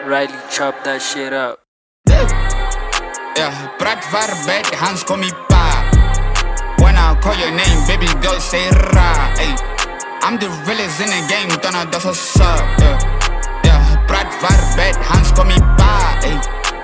Riley, chop that shit up. Yeah, praat waar Hans kom je pa. When I call your name, baby girl say ra. Ay, I'm the realest in the game, dan dat is up. Yeah, praat waar Hans kom je pa. Ay,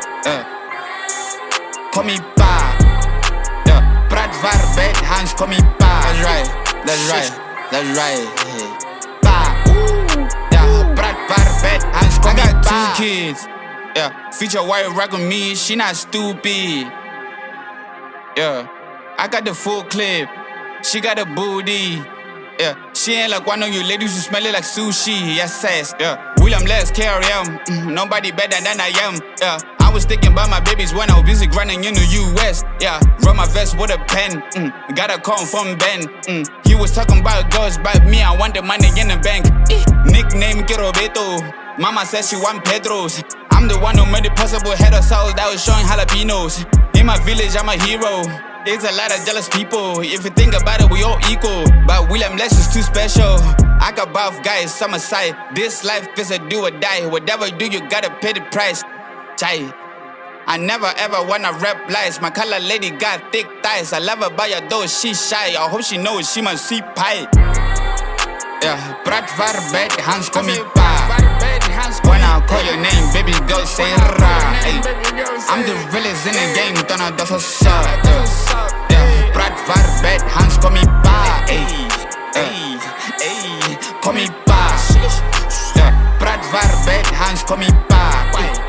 kom je pa. Yeah, praat waar Hans kom je pa. That's right, that's right, that's right. Pa. Yeah, praat waar Hans kom je pa. I got 2 kids. Yeah, feature white rock with me, she not stupid. Yeah, I got the full clip, she got a booty. Yeah, she ain't like one of you ladies who smell it like sushi. Yes, says, yeah. William Les KRM, nobody better than I am. Yeah, I was thinking about my babies when I was busy grinding in the US. Yeah, wrote my vest with a pen. Got a call from Ben. He was talking about girls, but me, I want the money in the bank. Nickname Roberto. Mama says she want Pedros. I'm the one who made it possible, had a soul that was showing jalapenos. In my village, I'm a hero. There's a lot of jealous people. If you think about it, we all equal. But William Les is too special. I got both guys, summer side. This life is a do or die. Whatever you do, you gotta pay the price. Chai. I never ever wanna rap lies. My color lady got thick thighs. I love her by her though she's shy. I hope she knows she must see pie. Yeah, praat waar Hans kom je pa. When I call your name, baby girl say ra. Ay, I'm the realest in the game, dan dat is up. Yeah, praat waar Hans kom je pa. Ay, kom je pa. Yeah, praat waar Hans kom je pa.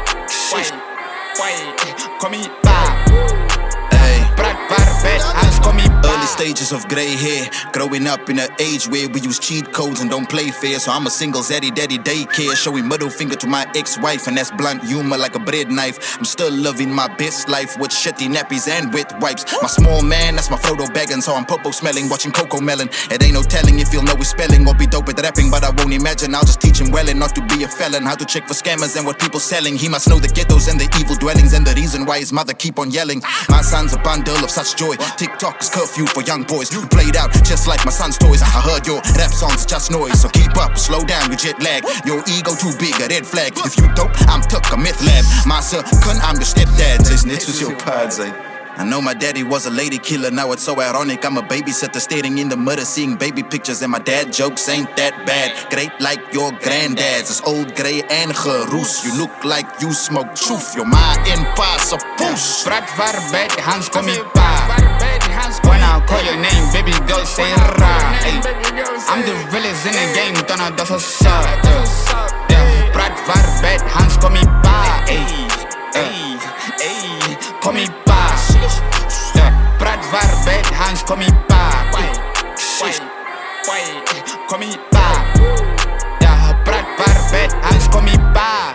Kom je pa. Praat waar Hans kom je pa. Early stages of grey hair, growing up in an age where we use cheat codes and don't play fair. So I'm a single zaddy daddy daycare, showing middle finger to my ex-wife, and that's blunt humor like a bread knife. I'm still loving my best life with shitty nappies and wet wipes. My small man, that's my Frodo Baggins, so I'm popo smelling, watching Coco Melon. It ain't no telling if you'll know his spelling or be dope with rapping, but I won't imagine. I'll just teach him well and not to be a felon. How to check for scammers and what people selling. He must know the ghettos and the evil dwellings and the reason why his mother keep on yelling. My son's a bundle of such joy. TikTok is curfew for young boys. You played out just like my son's toys. I heard your rap songs just noise, so keep up, slow down, you jet lag. Your ego too big, a red flag. If you dope, I'm Tuck, a meth lab. My son, I'm your stepdad. This was your pads, I know my daddy was a lady killer, now it's so ironic. I'm a babysitter staring in the mirror, seeing baby pictures, and my dad jokes ain't that bad. Great like your granddad's, it's old grey and geroes. You look like you smoke truth, you're my impossible push. Praat waar Hans kom je pa. When I call your name, baby girl say ra. Ay, I'm the realest in the game, dan dat is up. Yeah, praat waar Hans kom je pa. Ay, kom je pa. Yeah, praat waar Hans kom je pa. Kom je pa. Yeah, praat waar Hans kom je pa.